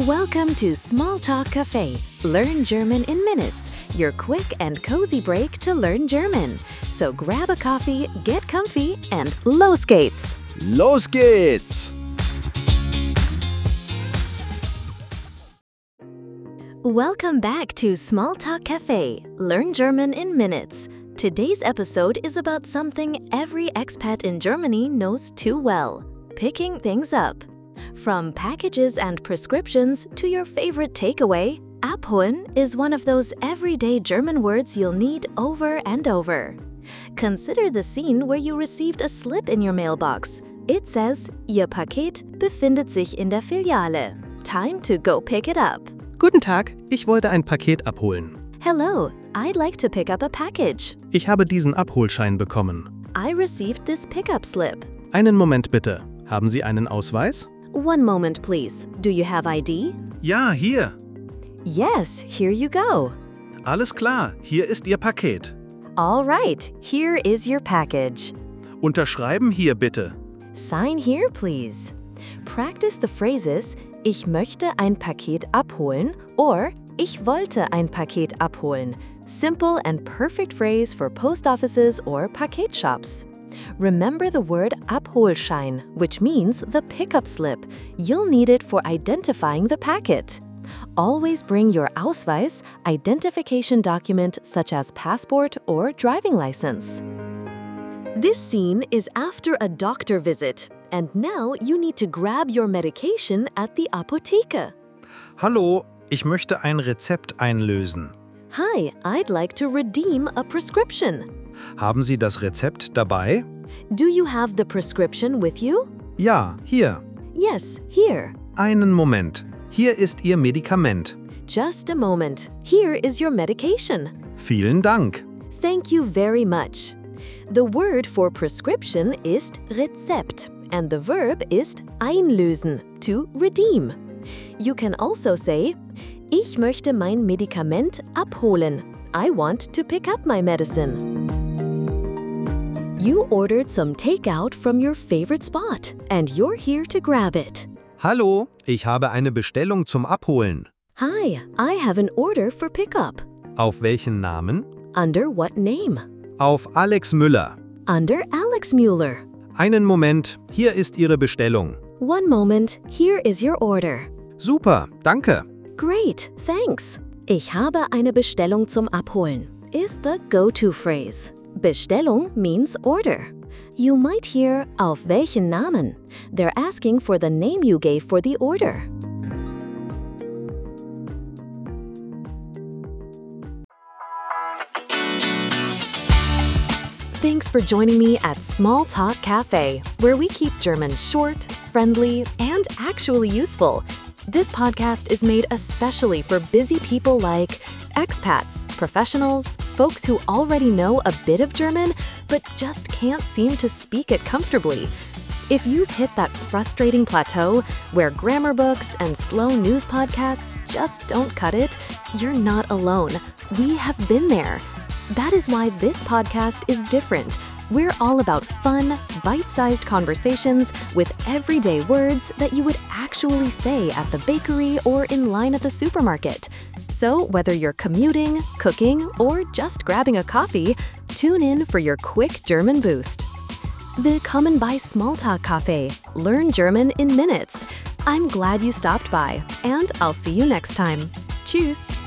Welcome to Small Talk Cafe. Learn German in minutes. Your quick and cozy break to learn German. So grab a coffee, get comfy, and los geht's! Los geht's! Welcome back to Small Talk Cafe. Learn German in minutes. Today's episode is about something every expat in Germany knows too well: picking things up. From packages and prescriptions to your favorite takeaway, abholen is one of those everyday German words you'll need over and over. Consider the scene where you received a slip in your mailbox. It says, Ihr Paket befindet sich in der Filiale. Time to go pick it up. Guten Tag, ich wollte ein Paket abholen. Hello, I'd like to pick up a package. Ich habe diesen Abholschein bekommen. I received this pickup slip. Einen Moment bitte. Haben Sie einen Ausweis? One moment, please. Do you have ID? Ja, hier. Yes, here you go. Alles klar, hier ist Ihr Paket. All right, here is your package. Unterschreiben hier bitte. Sign here, please. Practice the phrases Ich möchte ein Paket abholen or Ich wollte ein Paket abholen. Simple and perfect phrase for post offices or Paketshops. Remember the word Abholschein, which means the pickup slip. You'll need it for identifying the packet. Always bring your Ausweis, identification document such as passport or driving license. This scene is after a doctor visit, and now you need to grab your medication at the Apotheke. Hallo, ich möchte ein Rezept einlösen. Hi, I'd like to redeem a prescription. Haben Sie das Rezept dabei? Do you have the prescription with you? Ja, hier. Yes, here. Einen Moment. Hier ist Ihr Medikament. Just a moment. Here is your medication. Vielen Dank. Thank you very much. The word for prescription ist Rezept, and the verb ist einlösen, to redeem. You can also say, Ich möchte mein Medikament abholen. I want to pick up my medicine. You ordered some takeout from your favorite spot, and you're here to grab it. Hallo, ich habe eine Bestellung zum Abholen. Hi, I have an order for pickup. Auf welchen Namen? Under what name? Auf Alex Müller. Under Alex Mueller. Einen Moment, hier ist Ihre Bestellung. One moment, here is your order. Super, danke. Great, thanks. Ich habe eine Bestellung zum Abholen is the go-to phrase. Bestellung means order. You might hear auf welchen Namen. They're asking for the name you gave for the order. Thanks for joining me at Small Talk Cafe, where we keep German short, friendly, and actually useful. This podcast is made especially for busy people like expats, professionals, folks who already know a bit of German but just can't seem to speak it comfortably. If you've hit that frustrating plateau where grammar books and slow news podcasts just don't cut it, you're not alone. We have been there. That is why this podcast is different. We're all about fun, bite-sized conversations with everyday words that you would actually say at the bakery or in line at the supermarket. So whether you're commuting, cooking, or just grabbing a coffee, tune in for your quick German boost. Willkommen bei Smalltalk Cafe. Learn German in minutes. I'm glad you stopped by, and I'll see you next time. Tschüss!